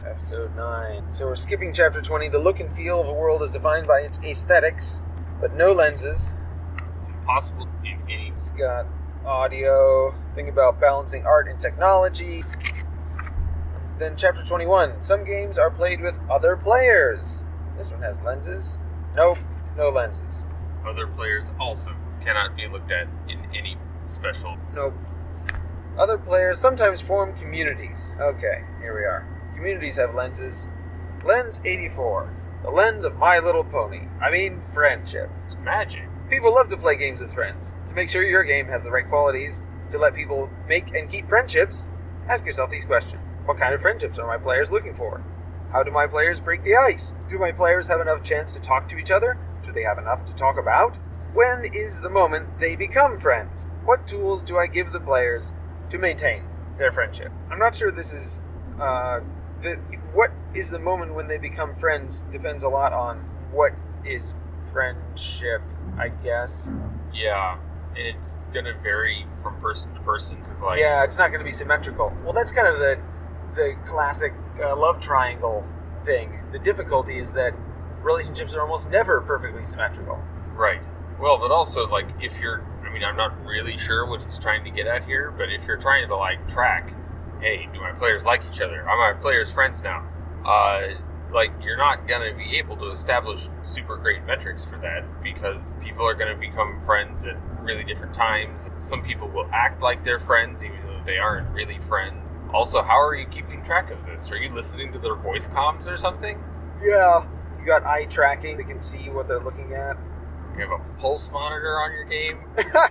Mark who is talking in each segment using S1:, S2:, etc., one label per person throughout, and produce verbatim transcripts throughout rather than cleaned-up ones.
S1: Episode nine. So we're skipping Chapter twenty. The look and feel of a world is defined by its aesthetics, but no lenses.
S2: It's impossible in any...
S1: It's got audio, think about balancing art and technology. Then Chapter twenty-one. Some games are played with other players. This one has lenses. Nope, no lenses.
S2: Other players also cannot be looked at in any special...
S1: Nope. Other players sometimes form communities. Okay, here we are. Communities have lenses. Lens eighty-four. The lens of My Little Pony. I mean, friendship.
S2: It's magic.
S1: People love to play games with friends. To make sure your game has the right qualities to let people make and keep friendships, ask yourself these questions. What kind of friendships are my players looking for? How do my players break the ice? Do my players have enough chance to talk to each other? Do they have enough to talk about? When is the moment they become friends? What tools do I give the players to maintain their friendship? I'm not sure this is... Uh, the, what is the moment when they become friends depends a lot on what is friendship, I guess.
S2: Yeah, and it's gonna vary from person to person, because, like...
S1: Yeah, it's not gonna be symmetrical. Well, that's kind of the, the classic uh, love triangle thing. The difficulty is that relationships are almost never perfectly symmetrical.
S2: Right. Well, but also, like, if you're... I mean, I'm not really sure what he's trying to get at here, but if you're trying to, like, track, hey, do my players like each other? Are my players friends now? Uh, like, you're not going to be able to establish super great metrics for that, because people are going to become friends at really different times. Some people will act like they're friends, even though they aren't really friends. Also, how are you keeping track of this? Are you listening to their voice comms or something?
S1: Yeah. You got eye tracking. They can see what they're looking at.
S2: You have a pulse monitor on your game?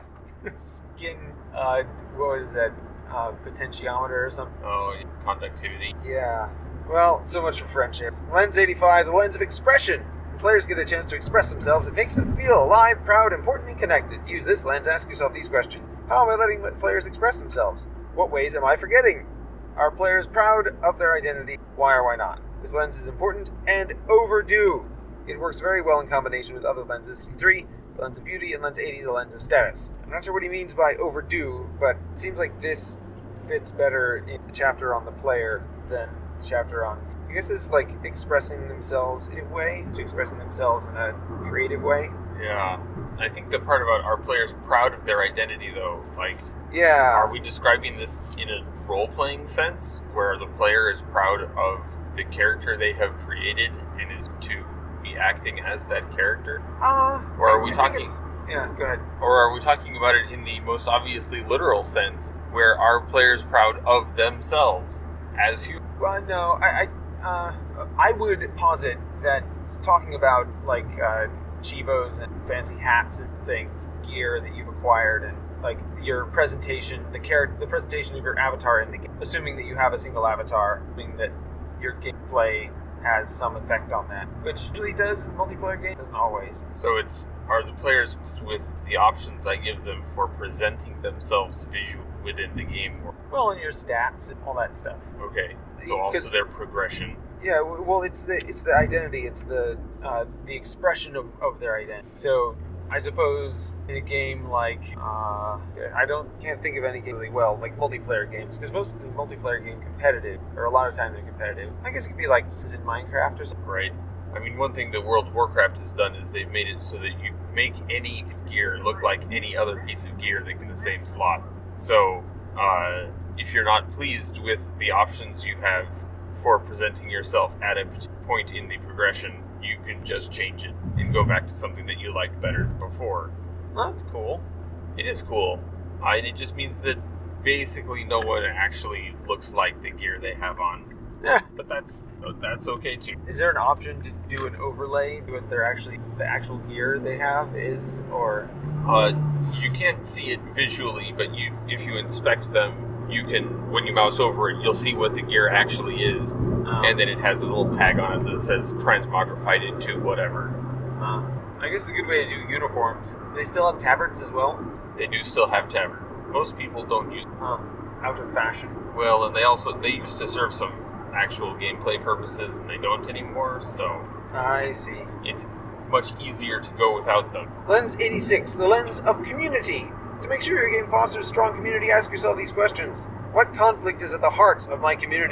S1: Skin, uh, what is that, uh, potentiometer or something?
S2: Oh, conductivity.
S1: Yeah. Well, so much for friendship. Lens eighty-five, the lens of expression. When players get a chance to express themselves, it makes them feel alive, proud, important, and connected. Use this lens, ask yourself these questions. How am I letting players express themselves? What ways am I forgetting? Are players proud of their identity? Why or why not? This lens is important and overdue. It works very well in combination with other lenses. Three, the lens of beauty, and lens eighty, the lens of status. I'm not sure what he means by overdue, but it seems like this fits better in the chapter on the player than the chapter on... I guess this is like expressing themselves in a way, to expressing themselves in a creative way.
S2: Yeah. I think the part about are players proud of their identity, though, like...
S1: Yeah.
S2: Are we describing this in a role-playing sense, where the player is proud of the character they have created and is to be acting as that character?
S1: Uh,
S2: or are we
S1: I
S2: talking?
S1: Yeah, go ahead.
S2: Or are we talking about it in the most obviously literal sense, where are players proud of themselves as humans?
S1: Well, no, I, I, uh, I would posit that it's talking about like uh, chivos and fancy hats and things, gear that you've acquired, and like your presentation, the char- the presentation of your avatar in the game. Assuming that you have a single avatar, meaning that your gameplay has some effect on that, which usually does in multiplayer games, doesn't always.
S2: So it's, are the players with the options I give them for presenting themselves visually within the game?
S1: Well, and your stats and all that stuff.
S2: Okay, so also their progression.
S1: Yeah, well, it's the it's the identity, it's the uh, the expression of, of their identity. So I suppose in a game like uh, I don't can't think of any game really well like multiplayer games, because most of the multiplayer game competitive, or a lot of times they're competitive. I guess it could be like this is in Minecraft or something.
S2: Right. I mean, one thing that World of Warcraft has done is they've made it so that you make any gear look like any other piece of gear that's in the same slot. So uh, if you're not pleased with the options you have for presenting yourself at a point in the progression, you can just change it and go back to something that you liked better before.
S1: Well, that's cool.
S2: It is cool. Uh, and it just means that basically no one actually looks like the gear they have on.
S1: Yeah.
S2: But that's that's okay too.
S1: Is there an option to do an overlay to what they're actually, the actual gear they have is, or?
S2: Uh, you can't see it visually, but you if you inspect them, you can, when you mouse over it, you'll see what the gear actually is, um, and then it has a little tag on it that says transmogrified into whatever.
S1: Uh, I guess it's a good way to do uniforms. They still have tabards as well?
S2: They do still have tabard. Most people don't use them.
S1: Huh. Out of fashion.
S2: Well, and they also, they used to serve some actual gameplay purposes, and they don't anymore, so...
S1: I see.
S2: It's much easier to go without them.
S1: Lens eighty-six, the lens of community. To make sure your game fosters strong community, ask yourself these questions. What conflict is at the heart of my community?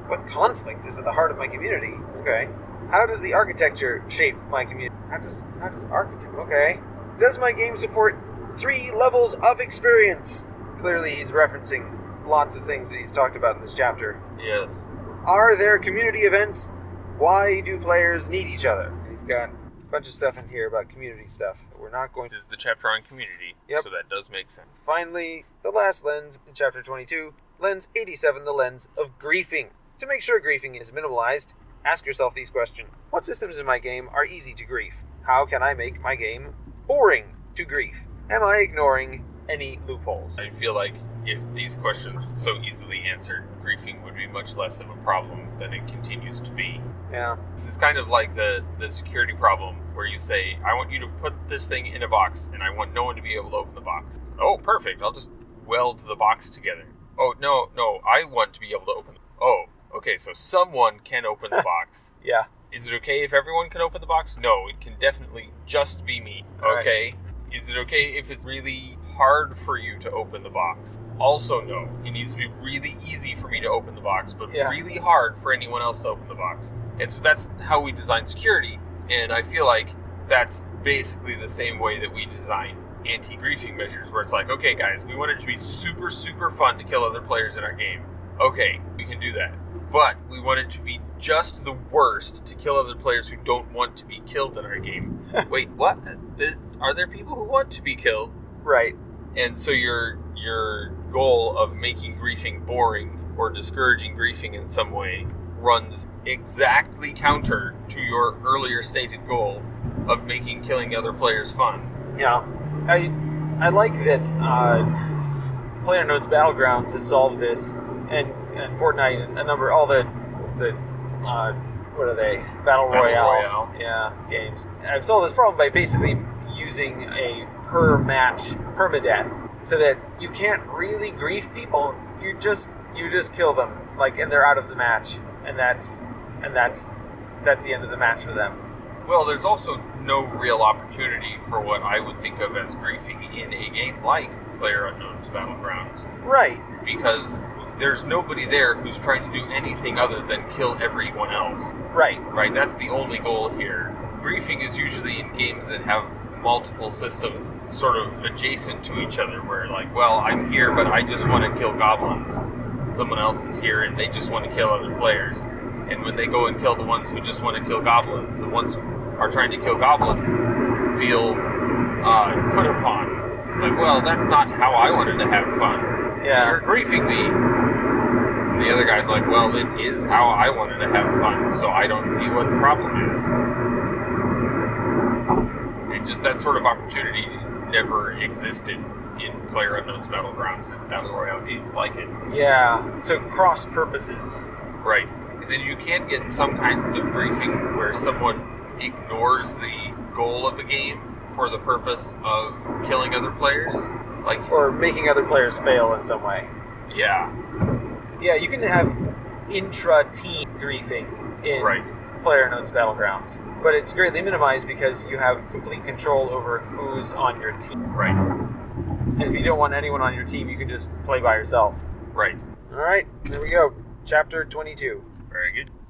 S1: What conflict is at the heart of my community? Okay. How does the architecture shape my community? How does how does architecture? Okay. Does my game support three levels of experience? Clearly, he's referencing lots of things that he's talked about in this chapter.
S2: Yes.
S1: Are there community events? Why do players need each other? He's got a bunch of stuff in here about community stuff. We're not going to...
S2: This is the chapter on community,
S1: Yep.
S2: so that does make sense.
S1: Finally, the last lens in chapter twenty-two, lens eighty-seven, the lens of griefing. To make sure griefing is minimalized, ask yourself these questions. What systems in my game are easy to grief? How can I make my game boring to grief? Am I ignoring any loopholes?
S2: I feel like if these questions were so easily answered, griefing would be much less of a problem than it continues to be.
S1: Yeah.
S2: This is kind of like the, the security problem where you say, I want you to put this thing in a box, and I want no one to be able to open the box. Oh, perfect. I'll just weld the box together. Oh, no, no, I want to be able to open it. Oh, okay, so someone can open the box.
S1: Yeah.
S2: Is it okay if everyone can open the box? No, it can definitely just be me.
S1: All
S2: Okay. Right. Is it okay if it's really hard for you to open the box? Also, no. It needs to be really easy for me to open the box, but
S1: Yeah.
S2: really hard for anyone else to open the box. And so that's how we design security. And I feel like that's basically the same way that we design anti-griefing measures, where it's like, okay, guys, we want it to be super, super fun to kill other players in our game. Okay, we can do that. But we want it to be just the worst to kill other players who don't want to be killed in our game. Wait, what? Th- Are there people who want to be killed?
S1: Right.
S2: And so your your goal of making griefing boring or discouraging griefing in some way runs exactly counter to your earlier stated goal of making killing other players fun.
S1: Yeah. I I like that uh, PlayerUnknown's Battlegrounds has solved this, and, and Fortnite and a number, all the, the uh, what are they? Battle,
S2: Battle
S1: Royale,
S2: Royale.
S1: Yeah, games. I've solved this problem by basically using a per-match permadeath, so that you can't really grief people. You just you just kill them, like, and they're out of the match, and that's and that's that's the end of the match for them.
S2: Well, there's also no real opportunity for what I would think of as griefing in a game like PlayerUnknown's Battlegrounds.
S1: Right.
S2: Because there's nobody there who's trying to do anything other than kill everyone else.
S1: Right.
S2: Right? That's the only goal here. Griefing is usually in games that have multiple systems sort of adjacent to each other, where like, well, I'm here, but I just want to kill goblins. Someone else is here, and they just want to kill other players. And when they go and kill the ones who just want to kill goblins, the ones who are trying to kill goblins feel uh, put upon. It's like, well, that's not how I wanted to have fun.
S1: Yeah.
S2: You're griefing me. And the other guy's like, well, it is how I wanted to have fun, so I don't see what the problem is. And just that sort of opportunity never existed in PlayerUnknown's Battlegrounds and Battle Royale games like it.
S1: Yeah. So cross purposes.
S2: Right. And then you can get some kinds of griefing where someone ignores the goal of a game for the purpose of killing other players. Like,
S1: Or making other players fail in some way.
S2: yeah.
S1: Yeah, you can have intra-team griefing in
S2: Right.
S1: PlayerUnknown's Battlegrounds, but it's greatly minimized because you have complete control over who's on your team.
S2: Right.
S1: And if you don't want anyone on your team, you can just play by yourself.
S2: Right.
S1: All right, there we go. Chapter twenty-two.
S2: Very good.